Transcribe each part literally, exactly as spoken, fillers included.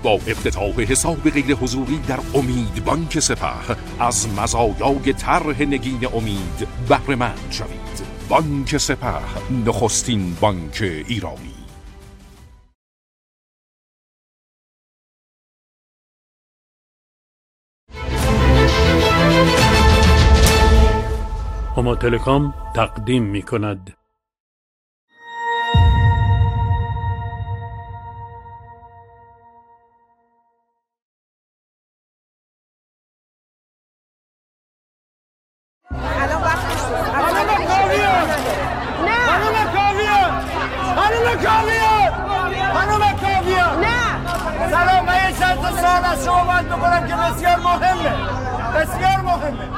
با افتتاح حساب غیر حضوری در امید بانک سپه از مزایای طرح نگین امید بهره مند شوید. بانک سپه، نخستین بانک ایرانی. هما تلکام تقدیم می کند. سلام، من یه چند تا سوال از شما باید بکنم که بسیار مهمه بسیار مهمه.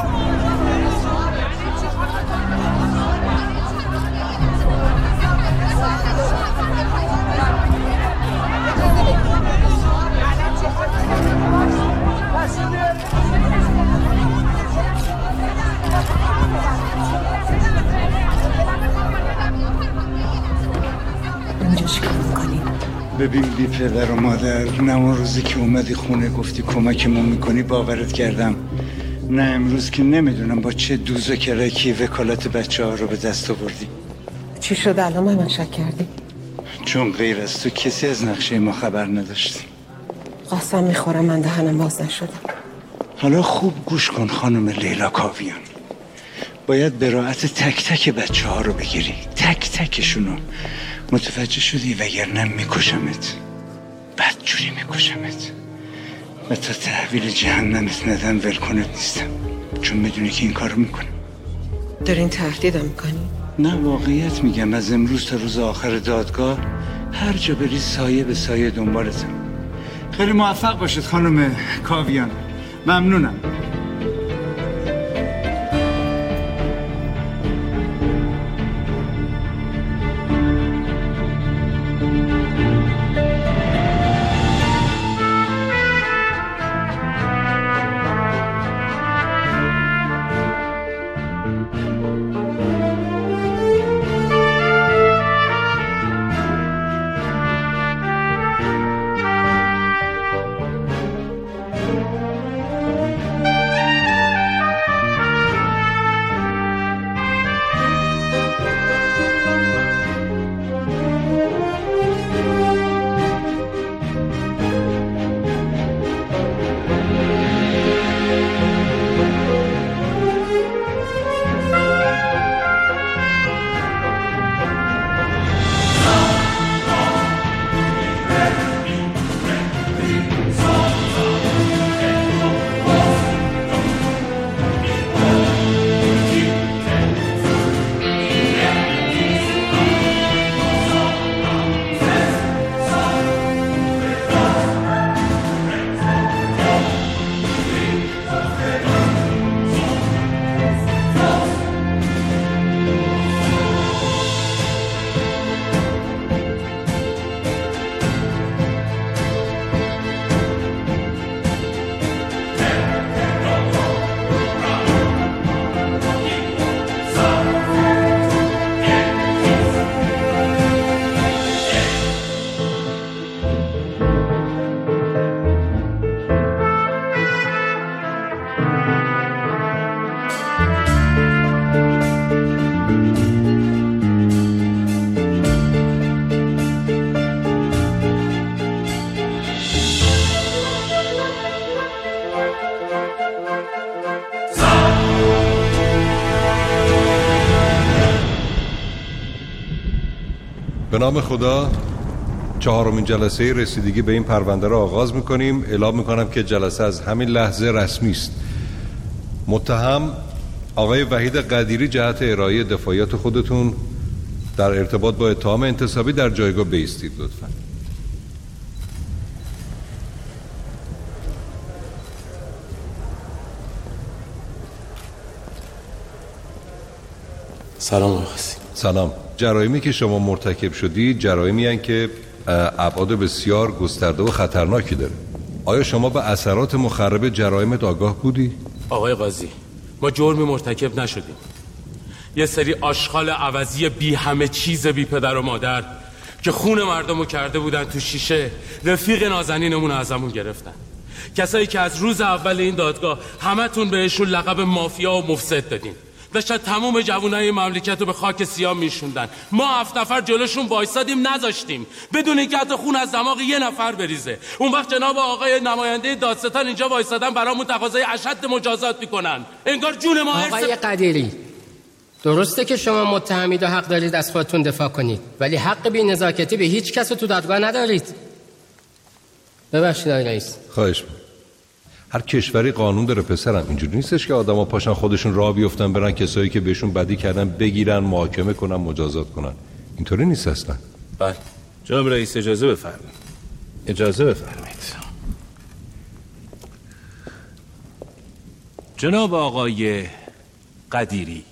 اینجا چیکار میکنی؟ ببین بی پدر و مادر، نه اون روزی که اومدی خونه گفتی کمکمون میکنی باورت کردم، نه امروز که نمیدونم با چه دوز و کرکی وکالت بچه ها رو به دست آوردی. چی شد الان من شک کردی؟ چون غیر از تو کسی از نقشه ما خبر نداشت. قسم میخورم من دهنم باز نشدم. حالا خوب گوش کن خانم لیلا کاویان، باید براءت تک تک بچه ها رو بگیری، تک تکشونو. متوجه شدی؟ وگرنه میکشمت، بدجوری میکشمت. و تا تحویل جهنمت ندن ولکنت نیستم، چون میدونی که این کارو میکنم. دارین تهدیدم میکنی؟ نه واقعیت میگم، از امروز تا روز آخر دادگاه هر جا بری سایه به سایه دنبالتم. خیلی موفق باشید خانم کاویان، ممنونم. به نام خدا، چهارمین جلسه رسیدگی به این پرونده را آغاز می‌کنیم. اعلام می‌کنم که جلسه از همین لحظه رسمی است. متهم آقای وحید قدیری جهت ارائه دفاعیات خودتون در ارتباط با اتهام انتصابی در جایگاه بایستید لطفاً. سلام آقای خاصی. سلام. جرایمی که شما مرتکب شدی جرایمی هستند که ابعاد بسیار گسترده و خطرناکی داره. آیا شما به اثرات مخرب جرایمت آگاه بودی؟ آقای قاضی، ما جرمی مرتکب نشدیم. یه سری آشغال عوضی بی همه چیز بی پدر و مادر که خون مردمو کرده بودن تو شیشه، رفیق نازنینمون ازمون گرفتن. کسایی که از روز اول این دادگاه همتون بهشون لقب مافیا و مفسد دادین، داشتن تموم جوانای مملکت رو به خاک سیاه میشوندن. ما هفت نفر جلوشون وایسادیم، نذاشتیم بدون اینکه حتی خون از دماغ یه نفر بریزه. اون وقت جناب آقای نماینده دادستان اینجا وایسادن برامون تقاضای اشد مجازات میکنن، انگار جون ما. آقای قدیری، درسته که شما متهمید و حق دارید از خودتون دفاع کنید، ولی حق بی‌نزاکتی به هیچ کس تو دادگاه ندارید. ببخشید آقای رئیس. خواهش می‌کنم. هر کشوری قانون داره پسرم، اینجوری نیستش که آدما پاشن خودشون راه بیفتن برن کسایی که بهشون بدی کردن بگیرن، محاکمه کنن، مجازات کنن. اینطوری نیست اصلا. بله جناب رئیس اجازه بفرمایید. اجازه بفرمایید. جناب آقای قدیری،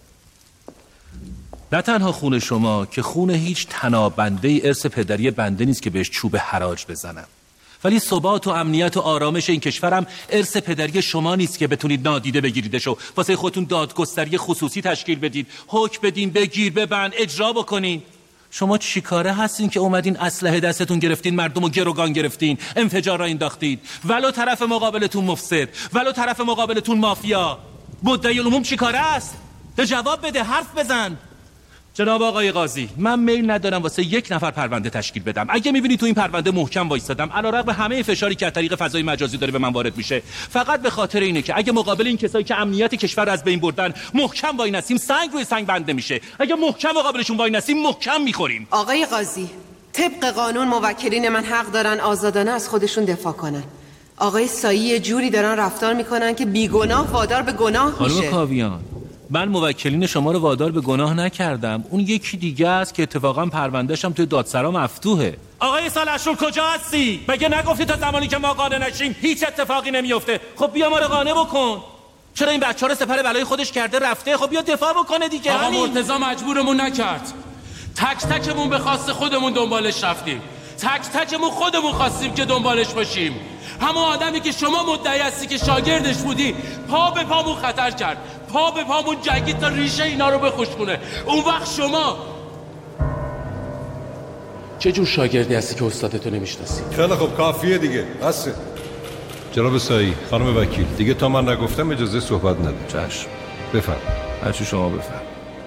نه تنها خون شما که خون هیچ تنابنده ارث پدری بنده نیست که بهش چوب حراج بزنم، ولی ثبات و امنیت و آرامش این کشورم ارث پدری شما نیست که بتونید نادیده بگیریدش و واسه خودتون دادگستری خصوصی تشکیل بدید، حکم بدین، بگیر ببند، اجرا بکنین. شما چی کاره هستین که اومدین اسلحه دستتون گرفتین، مردم رو گروگان گرفتین، انفجار را انداختید، ولو طرف مقابلتون مفسد، ولو طرف مقابلتون مافیا؟ مدعی العموم چی کاره است؟ ده جواب بده، حرف بزن. جناب آقای قاضی، من میل ندارم واسه یک نفر پرونده تشکیل بدم. اگه میبینی تو این پرونده محکم وایسادم، علیرغم همه فشاری که از طریق فضای مجازی داره به من وارد میشه، فقط به خاطر اینه که اگه مقابل این کسایی که امنیت کشور رو از بین بردن محکم وای نسیم، سنگ روی سنگ بنده میشه. اگه محکم مقابلشون وای نسیم، محکم میخوریم. آقای قاضی، طبق قانون موکلین من حق دارن آزادانه از خودشون دفاع کنن. آقای سایی جوری دارن رفتار میکنن که بیگناه وادار به گناه میشه. خانم کاویان، من موکلین شما رو وادار به گناه نکردم، اون یکی دیگه است که اتفاقا پرونده‌ش هم توی دادسرا مفتوحه. آقای سالشور کجا هستی؟ مگه نگفتی تا زمانی که ما قانع نشیم هیچ اتفاقی نمیفته؟ خب بیا ما رو قانع بکن. چرا این بچه‌ها رو سپر بلای خودش کرده رفته؟ خب بیا دفاع بکنه دیگه. آقا مرتضی مجبورمون نکرد، تک تکمون به خواست خودمون دنبالش رفتیم، تک تکمون خودمون خواستیم که دنبالش باشیم. همون آدمی که شما مدعی هستی که شاگردش بودی، پا به پامون خطر کرد، پا به پامون جنگید تا ریشه اینا رو بخشکونه. اون وقت شما چه جور شاگردی هستی که استادتو نمیشناسی؟ خیلی خب کافیه دیگه، بسه. جناب سایی، خانم وکیل، دیگه تا من نگفتم اجازه صحبت نده. چشم. بفرم. هرچی شما بفرم.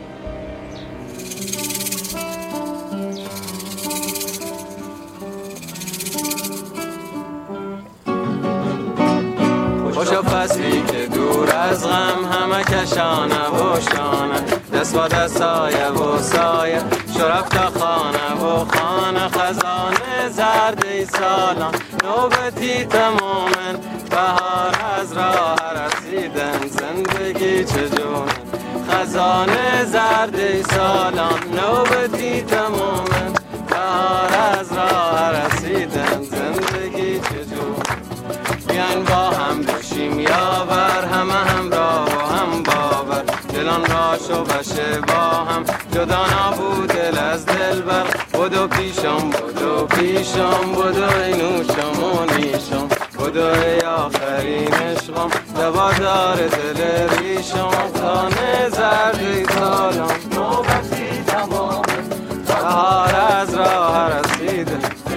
خوشا فصلی که دور از غم همه کشانه و شانه، دست با دست سایه و سایه شرفت خانه و خانه، خزانه زرد ای سالان نوبتی تمامن، بهار از راه رسیدن زندگی چجونه، خزانه زرد ای سالان نوبتی تمامن، بهار از راه رسیدن زندگی چجونه. بیاین با هم بشیم یاور، همه همراه و هم باور، دلان را شو بشه با هم، جدا نبود دل از دل بر. بدو پیشم بدو پیشم بدو ای نوشم و نیشم، بدو ای آخرین عشقم، دوادار دل ریشم، خانه زرد سالم نوبتی تمام، بهار از راه رسیده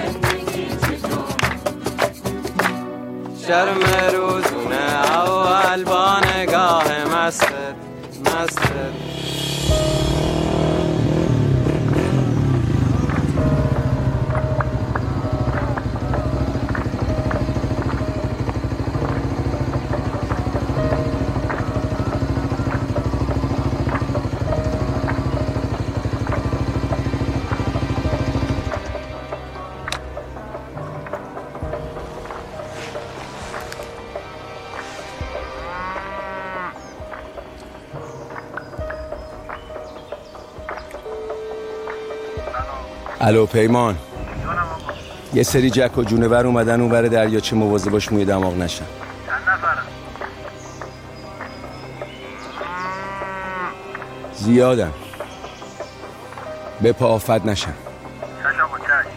شرم روزونه اول با نگاه مستت مستت. الو پیمان، یه سری جک و جونور اومدن اون ور دریاچه، مواظب باش موی دماغ نشن. چند نفرن؟ زیادن، به پا آفت نشن. چشم آقا چشم.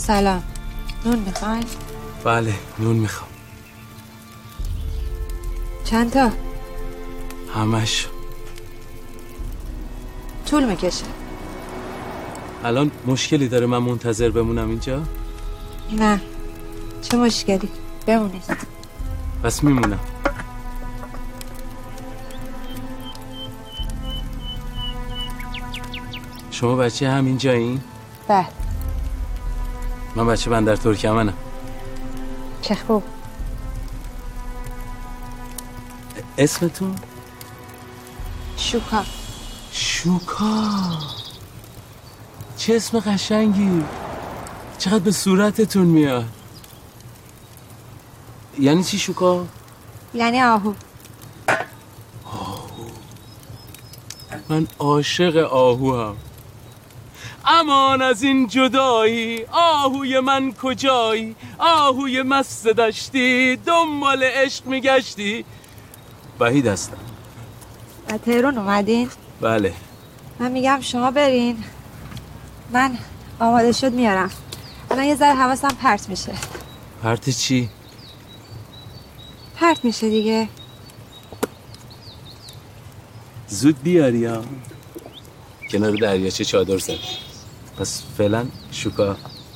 سلام. نون میخوای؟ بله نون میخوام. چند تا؟ همش. طول میکشه. الان مشکلی داره من منتظر بمونم اینجا؟ نه. چه مشکلی؟ بمونید. پس میمونم. شما بچه همین جایین؟ بله. من بچه بندر ترکمنم. چه خوب. اسمتون؟ شوکا. شوکا. چه اسم قشنگی. چقدر به صورتتون میاد. یعنی چی شوکا؟ یعنی آهو. آهو. من عاشق آهو هم. امان از این جدایی، آهوی من کجایی، آهوی مست داشتی، دنبال عشق میگشتی. وحید هستم. از تهران اومدین؟ بله. من میگم شما برین، من آماده شد میارم. الان یه ذره حواسم پرت میشه. پرت چی؟ پرت میشه دیگه. زود بیاری ها. کنار دریاچه چادر زد. پس فعلا شوکا.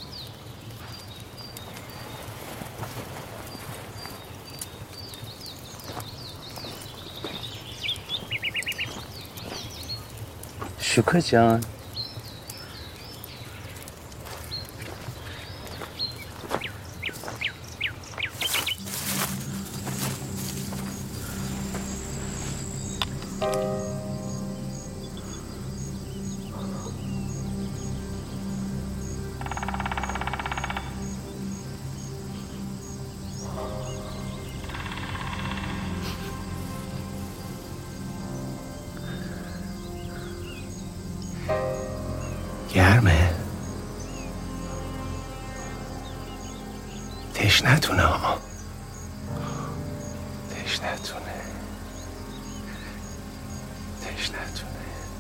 شوکا جان. گرمه. تشنتونه ها. تشنتونه. تشنتونه.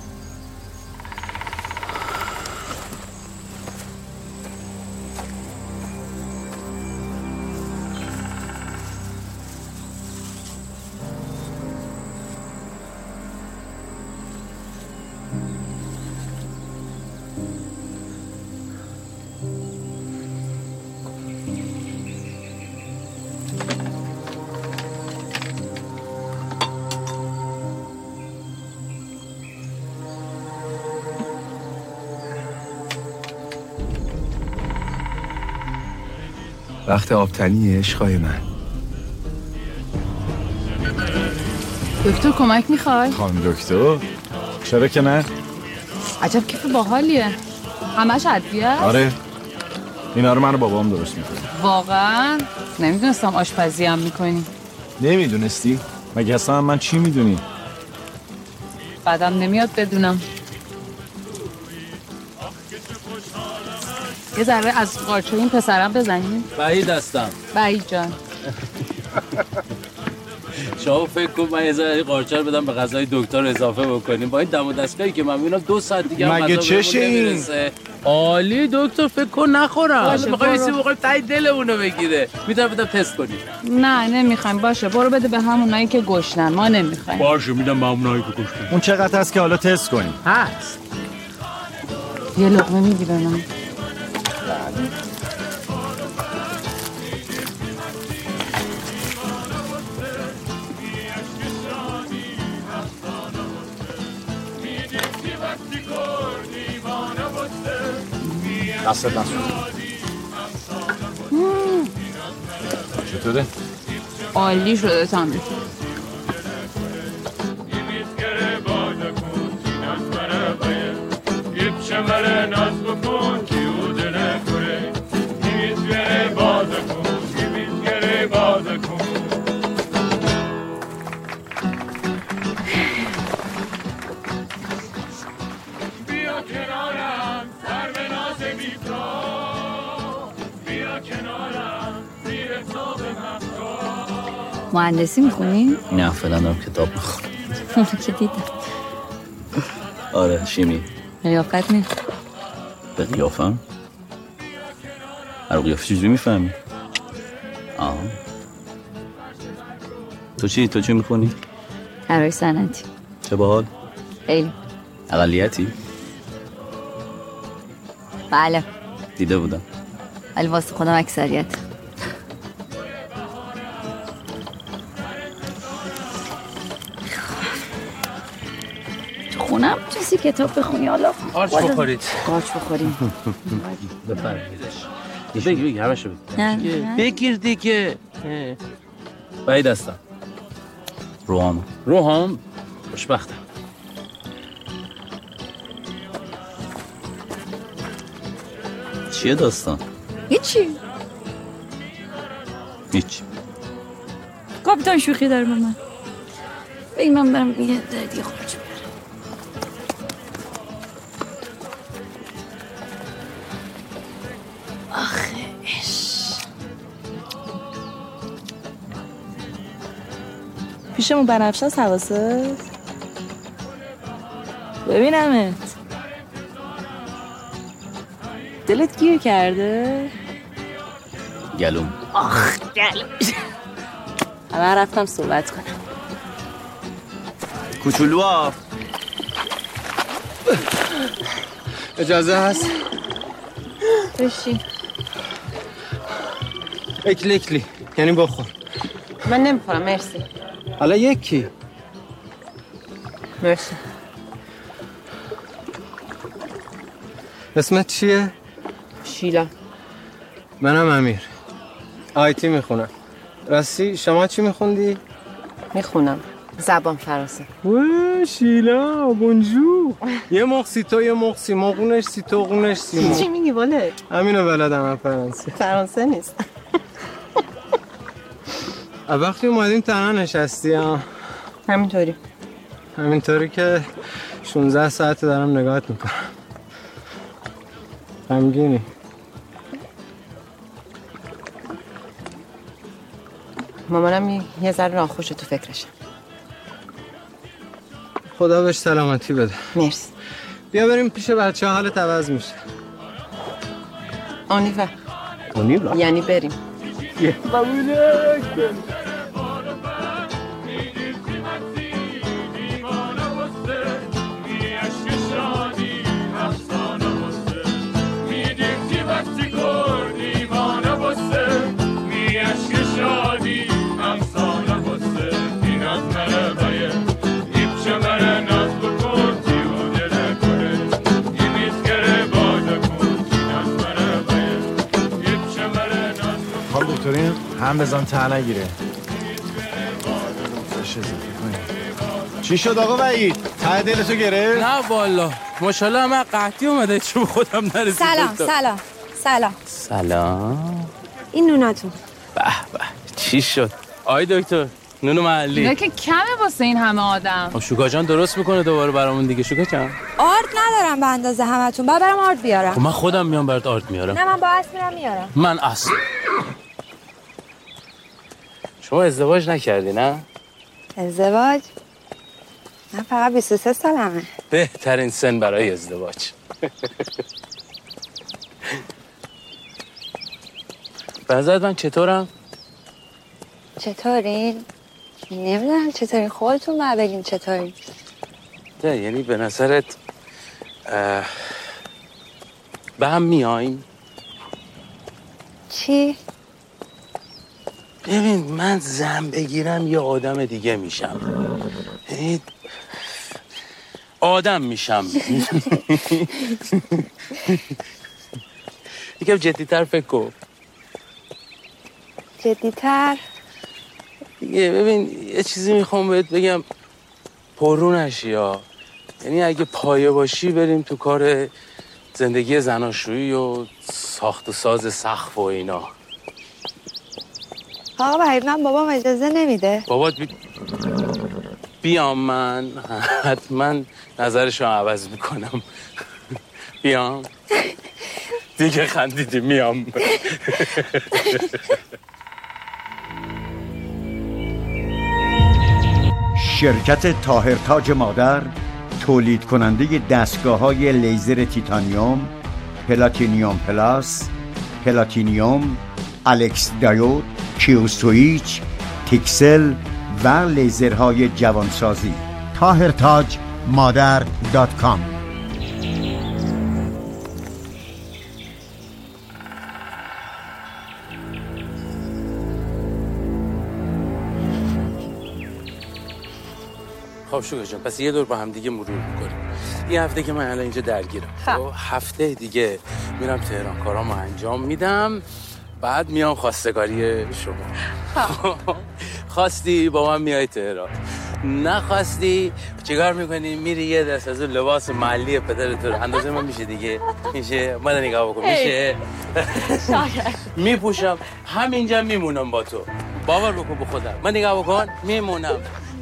وقت آبتنیه عشقای من. دکتر کمک میخوای؟ خانم دکتر چرا که نه؟ عجب کیف باحالیه. همش ادویه؟ آره اینا رو من و بابام درست میکنه. واقعا؟ نمیدونستم آشپزی هم میکنی. نمیدونستی؟ مگه اصلا من چی میدونی؟ بعدم نمیاد بدونم. یه ذره از قارچه این پسرم بزنیم. وحید هستم. وحید جان. شما فکر کن من یه ذره قارچه رو بدم به غذای دکتر اضافه بکنیم. با این دم و دستگاهی که من میبینم دو ساعت دیگه هم مگه چشه این؟ عالی دکتر فکر کن نخورم. حالا میخوای سی بخوریم تای دلمونو بگیره. میتونم بدم تست کنیم. نه نمیخوایم. باشه برو بده به همونایی که گشنن. ما نمیخوایم. باشه میدم به همونایی که گشنن. اون چقدر هست که حالا تست کنیم؟ هست. یه لقمه میگیرم. دستت نسون. چطوره؟ عالی شده تامی. مهندسی میخونی؟ نه فعلا دارم کتاب میخونم. که دیدم. آره شیمی. قیافت نیست. به قیافم؟ هر قیافه چجوری میفهمی؟ آه تو چی؟ تو چی میخونی؟ طراحی صنعتی. چه باحال؟ خیلی. اقلیتی؟ بله. دیده بودم. ولی واسه خودم اکثریت. تو خونم چیزی کتاب بخونی حالا؟ قارچ بخورید. قارچ بخوریم. بفرمیدش. بگیر بگیر همشو بگیر. نه. بگیر دیگه. باید هستم. روحام. روحام؟ خوشبختم. چیه داستان؟ هیچی. هیچ. کاپیتان شوخی داره با من. بگی من برم یه دیگه خارج بیارم. آخه اش. پیشمون بنفشه است حواسه؟ ببینمت. دلت گیر کرده؟ گلوم. آخ گلوم. من رفتم صحبت کنم. کوچولو اجازه هست؟ بشین. اکلی اکلی یعنی بخور. من نمیخورم مرسی. حالا یکی. مرسی. اسمت چیه؟ شیلا. منم امیر. آیتی میخونم. راستی شما چی میخوندی؟ میخونم زبان فرانسه. وای شیلا بونجور. یه موقع سی تو یه موقع سی موقونش سی تو قونش سی موقع. چی میگی واله؟ همینو بلدم من فرانسه. فرانسه نیست. وقتی اومدیم تنها نشستی ها؟ همینطوری. همینطوری که شانزده ساعت دارم نگاهت میکنم. غمگینی؟ مامانم یه ذره ناخوشه تو فکرشم. خدا بهش سلامتی بده. مرسی. بیا بریم پیش بچه ها، حالت عوض میشه. آنیوا. آنیوا؟ یعنی بریم. قبوله. دکترین هم بزن ته نگیره. چی شد آقا وحید؟ ته دلتو گرفت؟ نه والا ماشاءالله من قحطی اومده چون خودم نرسید. سلام سلام سلام. سلام. این نوناتون. به به چی شد؟ آی دکتر نون محلی. اینا که کمه واسه این همه آدم. شوکا جان درست میکنه دوباره برامون دیگه. شوکا جان آرد ندارم به اندازه همتون. بعد برام آرد بیارم. من خودم میام برات آرد میارم. نه من با اسب میرم میارم. من اصلا شما ازدواج نکردی نه؟ ازدواج؟ من فقط بیست و سه سالمه. بهترین سن برای ازدواج. به نظرت من چطورم؟ چطورین؟ نمیدونم چطورین. خودتون باید بگین چطورین. نه یعنی به نظرت به هم میاییم؟ چی؟ ببین من زن بگیرم یه آدم دیگه میشم. یعنی آدم میشم. یکم جدی‌تر فکر کن. جدی‌تر؟ دیگه ببین یه چیزی میخوام بهت بگم پررو نشی ها. یعنی اگه پایه باشی بریم تو کار زندگی زناشویی و ساخت و ساز سقف و اینا. آقا وحید من بابام اجازه نمیده. بابات بی... بیام من حتما نظرشو عوض میکنم. بیام دیگه خندیدی میام. شرکت طاهرتاج مادر تولید کننده دستگاه‌های لیزر تیتانیوم، پلاتینیوم پلاس، پلاتینیوم، الکس دایود، کیو سویچ، تیکسل و لیزرهای جوانسازی. طاهرتاج مادر دات کام. خب شوگا جان، پس یه دور با هم دیگه مرور میکنیم. یه هفته که من الان اینجا درگیرم، خب هفته دیگه میرم تهران کارامو انجام میدم، بعد میام خواستگاری شما. خب خواستی با من میای تهران، نخواستی چیکار میکنی؟ میری یه دست از اون لباس محلی پدرت رو اندازه من میشه دیگه، میشه من نگاه بکن، میشه میپوشم همینجا میمونم با تو، باور بکن به خودم، من نگاه بکن میمونم.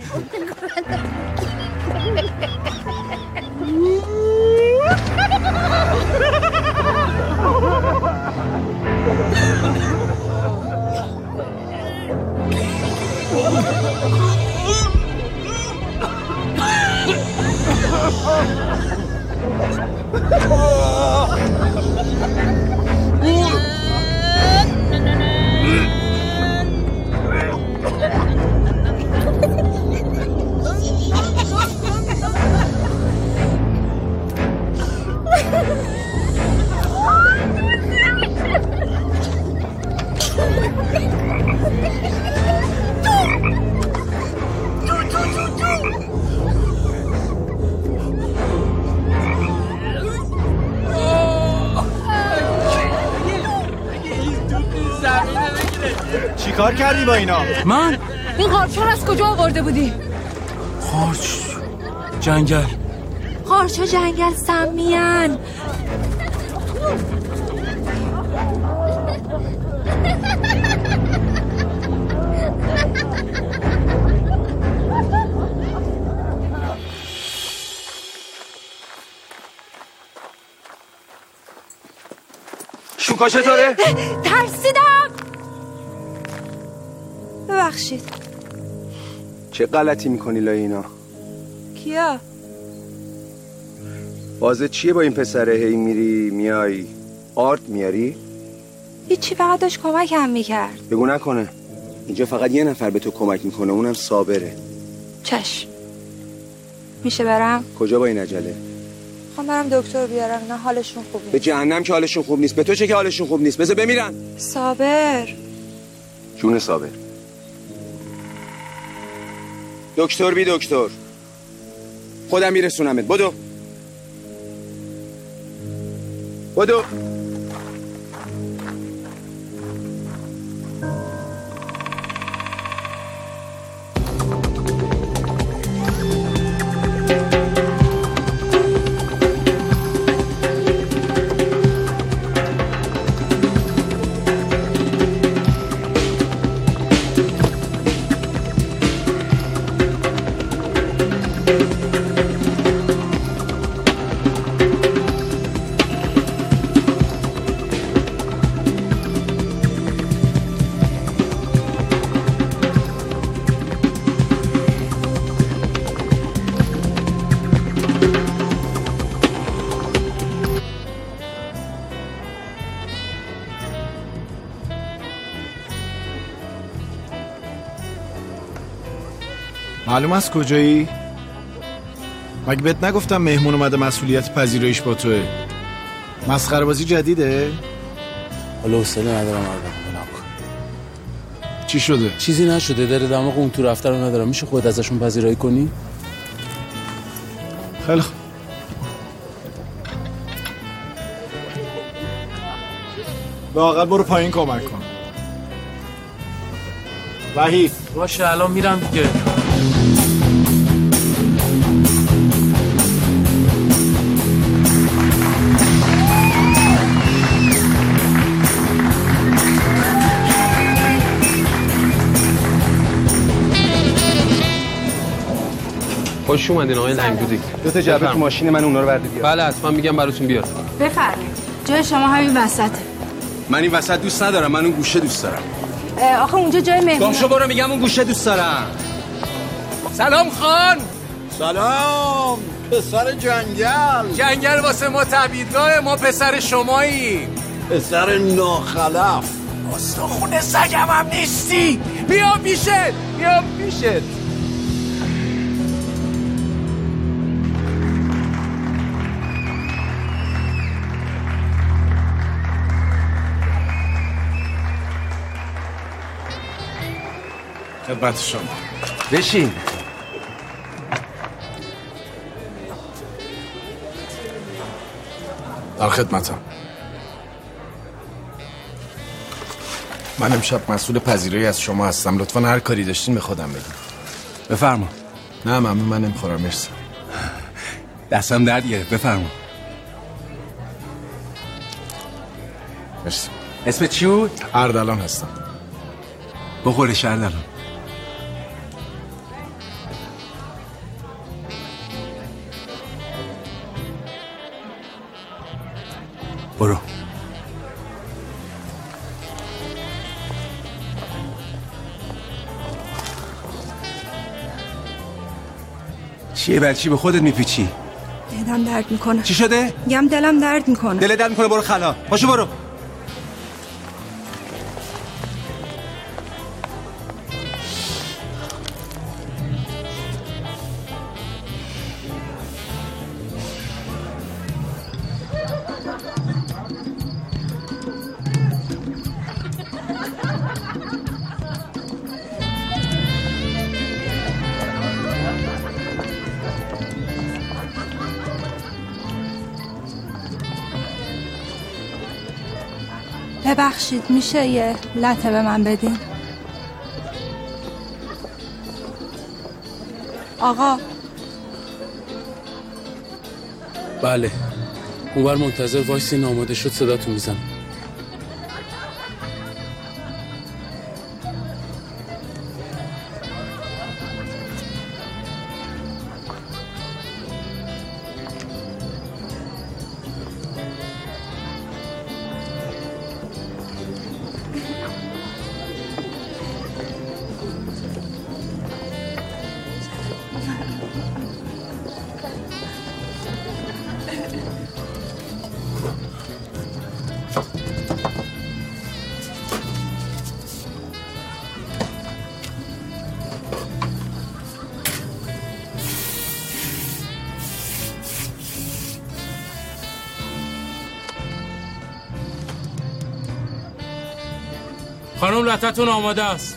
چی کار کردی با اینا؟ من؟ این قارچ‌ها رو از کجا آورده بودی؟ قارچ جنگل. قارچ‌ها جنگل سمیان. شوکا چطوره؟ ترسیدم. ببخشید. چه غلطی میکنی لای اینا؟ کیا؟ بازه چیه با این پسره؟ هی میری میای آرد میاری؟ هیچی، فقط داشت کمکم میکرد. بگو نکنه اینجا فقط یه نفر به تو کمک میکنه، اونم صابره. چشم. میشه برم؟ کجا با این عجله؟ خواهم برم دکتر بیارم، نه حالشون خوب نیست. به جهنم که حالشون خوب نیست، به تو چه که حالشون خوب نیست، بذار بمیرن. صابر. جون صابر. دکتر بی دکتر، خودم میرسونمت. بدو بدو. معلوم است کجایی؟ مگه بهت نگفتم مهمون اومده مسئولیت پذیراییش با توه؟ مسخره بازی جدیده؟ حالا حوصله ندارم آدم. چی شده؟ چیزی نشده، داره دماغ اون تو رفته رو ندارم. میشه خودت ازشون پذیرایی کنی؟ خیلی خوب. واقعا برو پایین کمک کن. وحید باشه الان میرم دیگه. خوش اومدین آقای لنگدودی. دو تا جعبه تو ماشین من، اونا رو برده بیار. بله حتما میگم براتون بیار. بفرمایید. جای شما همین وسطه. من این وسط دوست ندارم، من اون گوشه دوست دارم. آخه اونجا جای مهمون. گم شو برو، میگم اون گوشه دوست دارم. سلام خان. سلام پسر جنگل. جنگل واسه ما تبعیدگاه، ما پسر شمایی. پسر ناخلف. استخون سگم هم نیستی. بیا پیشت، بیا پیشت. خدمت شما. بشین. در خدمتم. من امشب مسئول پذیرایی از شما هستم. لطفاً هر کاری داشتین به خودم بگید. بفرما. نه ممنون، من نمیخورم. مرسی. دستم درد گرفت. بفرما. مرسی. اسمت چی بود؟ اردلان هستم. بخورش اردلان. برو. چیه بچی به خودت میپیچی؟ دلم درد میکنه. چی شده؟ میگم دلم درد میکنه. دل درد میکنه، برو خلا. پاشو برو. ببخشید میشه یه لطه به من بدین؟ آقا. بله، اونور منتظر وایسین، آماده شد صداتون میزنم. خانم لطتون آماده است.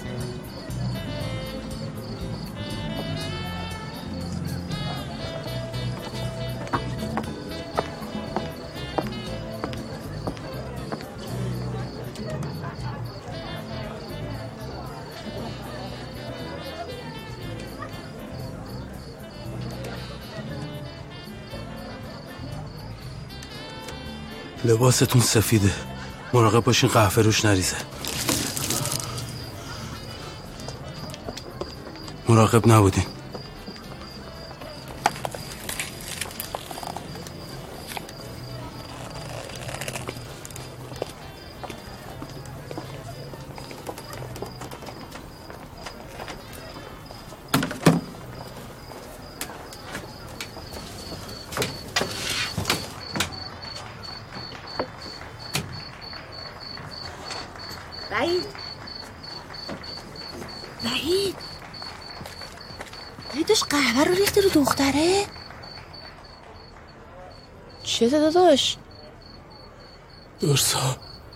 لباستون سفیده، مراقب باشین قهوه روش نریزه. مراقب نبودین. وحید وحید داداش قهوه رو ریختی رو دختره؟ چیه داداش؟ درسا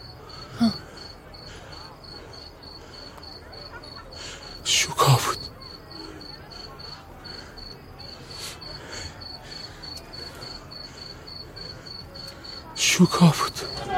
شوکا بود. شوکا بود.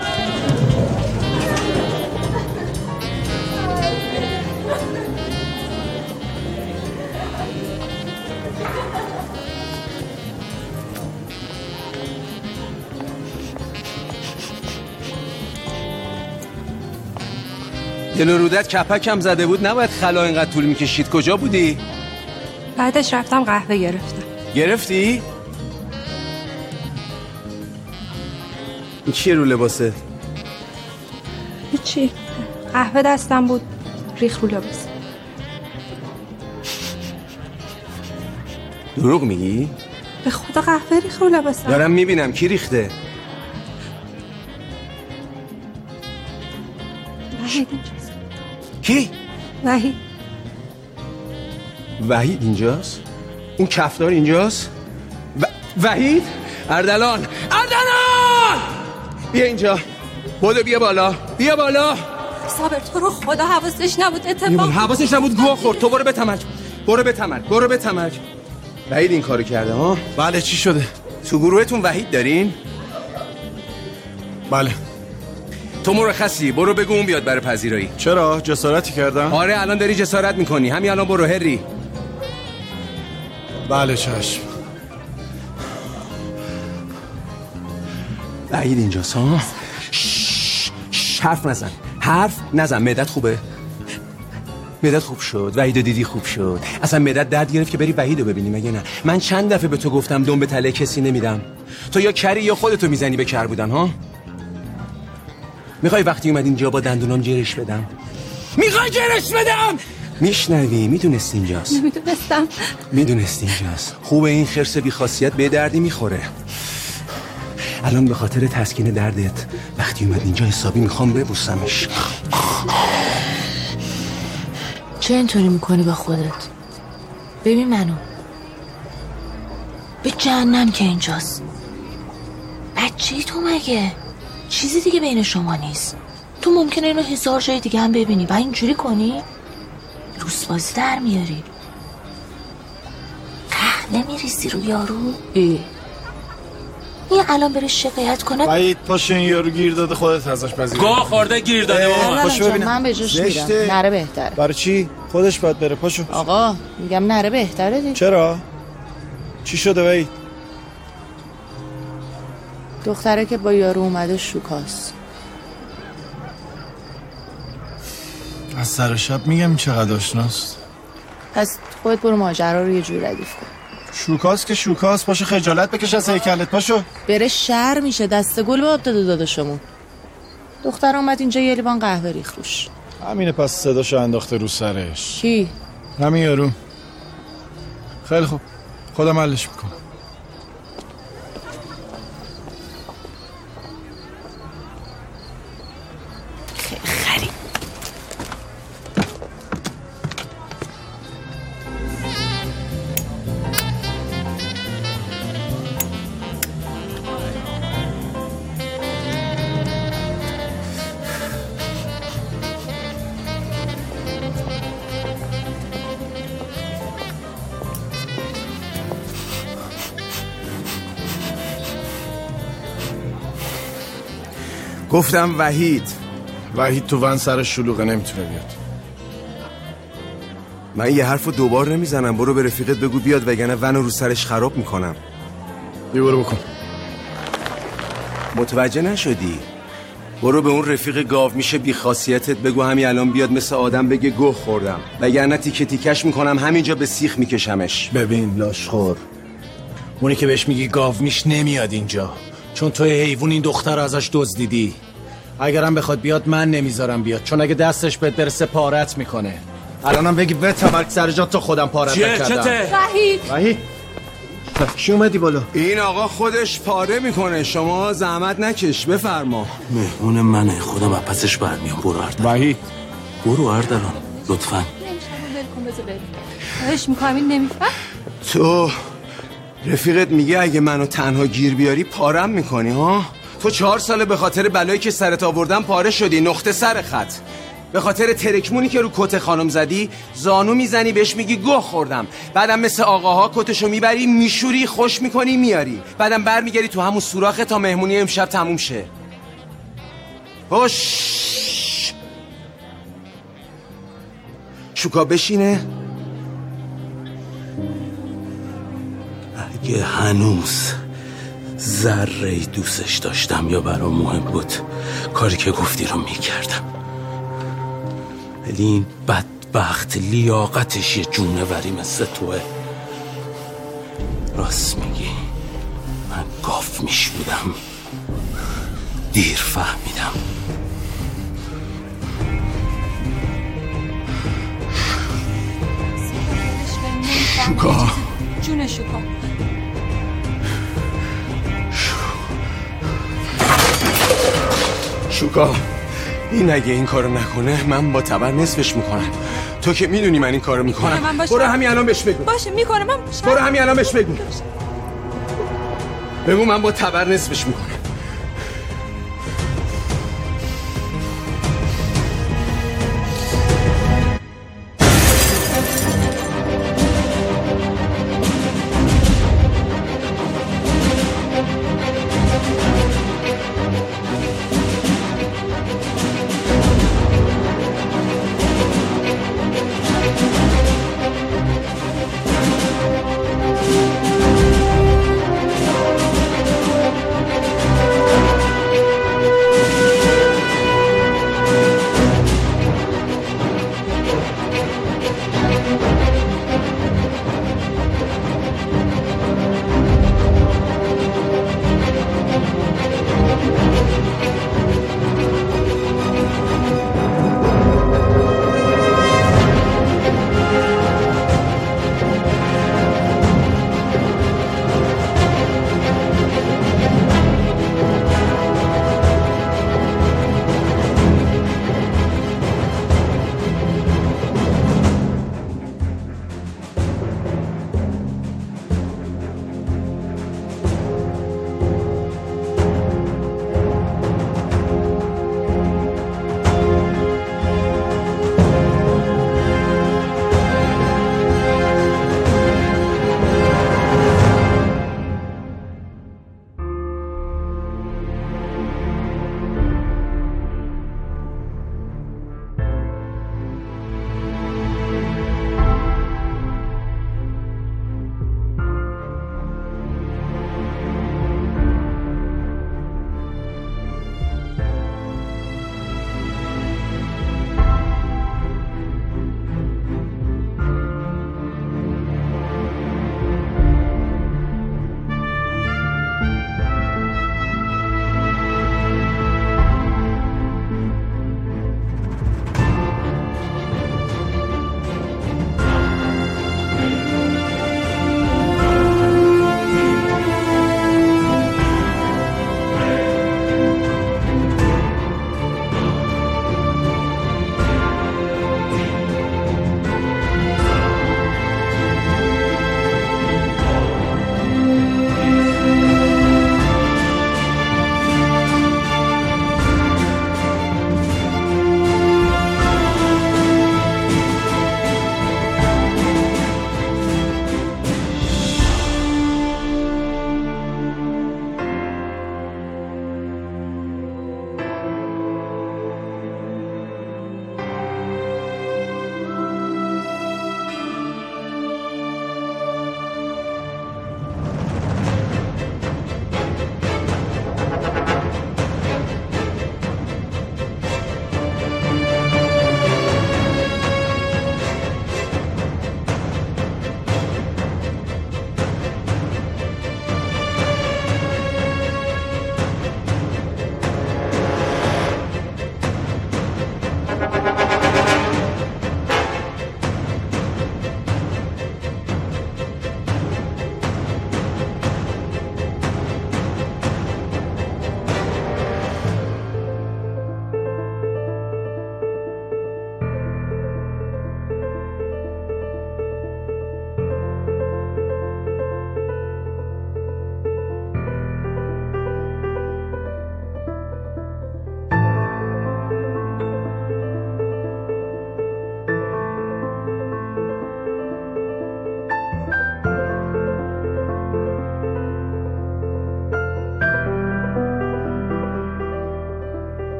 دل و رودت کپکم زده بود، نباید خلا اینقدر طول میکشید. کجا بودی؟ بعدش رفتم قهوه گرفتم. گرفتی؟ این چیه رو لباسه؟ هیچی، قهوه دستم بود ریخ رو لباس. دروغ میگی؟ به خدا قهوه ریخ رو لباسم. دارم میبینم. کی ریخته؟ وحید اینجاست. کی؟ وحید وحید اینجاست؟ اون کفدار اینجاست؟ و... وحید؟ اردلان اردلان بیا اینجا، بودو بیا بالا، بیا بالا. صابر تو رو خدا حواسش نبود اتفاق. حواسش نبود گوه خورد. تو برو به تمرگ، برو به تمرگ، برو به تمرگ. وحید این کارو کرده ها؟ بله. چی شده؟ تو گروهتون وحید دارین؟ بله. تو مرخصی، برو بگو اون بیاد برای پذیرایی. چرا؟ جسارتی کردم؟ آره الان داری جسارت میکنی، همین الان برو. هری بله چشم. وحید اینجاست ها؟ شش شش حرف نزن، حرف نزن. معدت خوبه؟ معدت خوب شد؟ وحیدو دیدی خوب شد؟ اصلا معدت درد گرفت که بری وحیدو ببینی مگه نه؟ من چند دفعه به تو گفتم دم به تله کسی نمیدم. تو یا کری یا خودتو میزنی به کر بودن ها؟ میخوای وقتی اومد اینجا با دندونام جرش بدم؟ میخوای جرش بدم؟ میشنوی؟ میدونستی اینجاست؟ نمیدونستم. میدونستی اینجاست. خوبه این خرس بی خاصیت به دردی میخوره. الان به خاطر تسکین دردت وقتی اومد اینجا حسابی میخوام ببوسمش. چه اینطوری میکنی با خودت؟ ببین منو، به جهنم که اینجاست. بچه‌ای تو مگه؟ چیزی دیگه بین شما نیست. تو ممکنه اینو هزار جای دیگه هم ببینی و اینجوری کنی لوسبازی در میاری. قهنه میریزی رو یارو. ای این الان بره شکایت کنه. وحید پاش این یارو گیر داده، خودت ازش پذیر. گاه خورده گیر داده بابا. پاشو ببینم. من به جاش میرم. نره بهتره. برای چی؟ خودش باید بره. پاشو. آقا میگم نره بهتره دیگه. چرا؟ چی شده وحید؟ دختره که با یارو اومده شوکاست. از سر شب میگم چقدر آشناست. پس خودت برو ماجرا رو یه جور ردیف کن. شوکاست که شوکاست. پاشو خجالت بکش از هیکلت. پاشو. بره شر میشه. دست گل به آب داده داداشمون. دختر اومد اینجا یه لیوان قهوه ریخت روش. همینه پس صداشو انداخته رو سرش. کی؟ همین یارو. خیلی خوب، خودم حلش میکنم. خیلی گفتم وحید. وحید تو ون سرش شلوغه، نمیتونه بیاد. من یه حرفو دوبار نمیزنم. برو به رفیقت بگو بیاد وگرنه ونو رو سرش خراب میکنم. بیا برو بکن. متوجه نشدی؟ برو به اون رفیق گاو میشه بی خاصیتت بگو همین الان بیاد مثل آدم بگه گوه خوردم، وگرنه تیکه تیکش میکنم همینجا به سیخ میکشمش. ببین لاشخور، اونی که بهش میگی گاو میش نمیاد اینجا، چون توی حیوان این دختر رو ازش دزدیدی. اگرم بخواد بیاد من نمیذارم بیاد، چون اگه دستش بهت برسه پارت میکنه. الانم بگی به تبرک سر جات تو خودم پارت نکردم. وحید وحید کی اومدی بالا؟ این آقا خودش پاره میکنه، شما زحمت نکش. بفرما. مهمون منه، خودم از پسش برمیام. برو اردلان. وحید برو اردلان لطفاً. خواهش میکنم این نمیفهم. تو رفیقت میگه اگه منو تنها گیر بیاری پارم میکنی ها؟ تو چهار ساله به خاطر بلایی که سرت آوردم پاره شدی، نقطه سر خط. به خاطر ترکمونی که رو کت خانم زدی زانو میزنی بهش میگی گوه خوردم، بعدم مثل آقاها کتشو میبری میشوری خوش میکنی میاری، بعدم برمیگردی تو همون سوراخه تا مهمونی امشب تموم شه. هوش شوکا بشینه. اگه هنوز ذره دوستش داشتم یا برام مهم بود کاری که گفتی رو میکردم، ولی این بدبخت لیاقتش یه جونوری مثل توه. راست میگی، من گاف میش بودم، دیر فهمیدم. شوکا جون شوکا شوکا این اگه این کارو نکنه من با تبر نصفش میکنم. تو که میدونی من این کارو میکنم. من برو همین الان بهش بگو. باشه میکنه من برو همین الان بهش بگو. بگو من با تبر نصفش میکنم.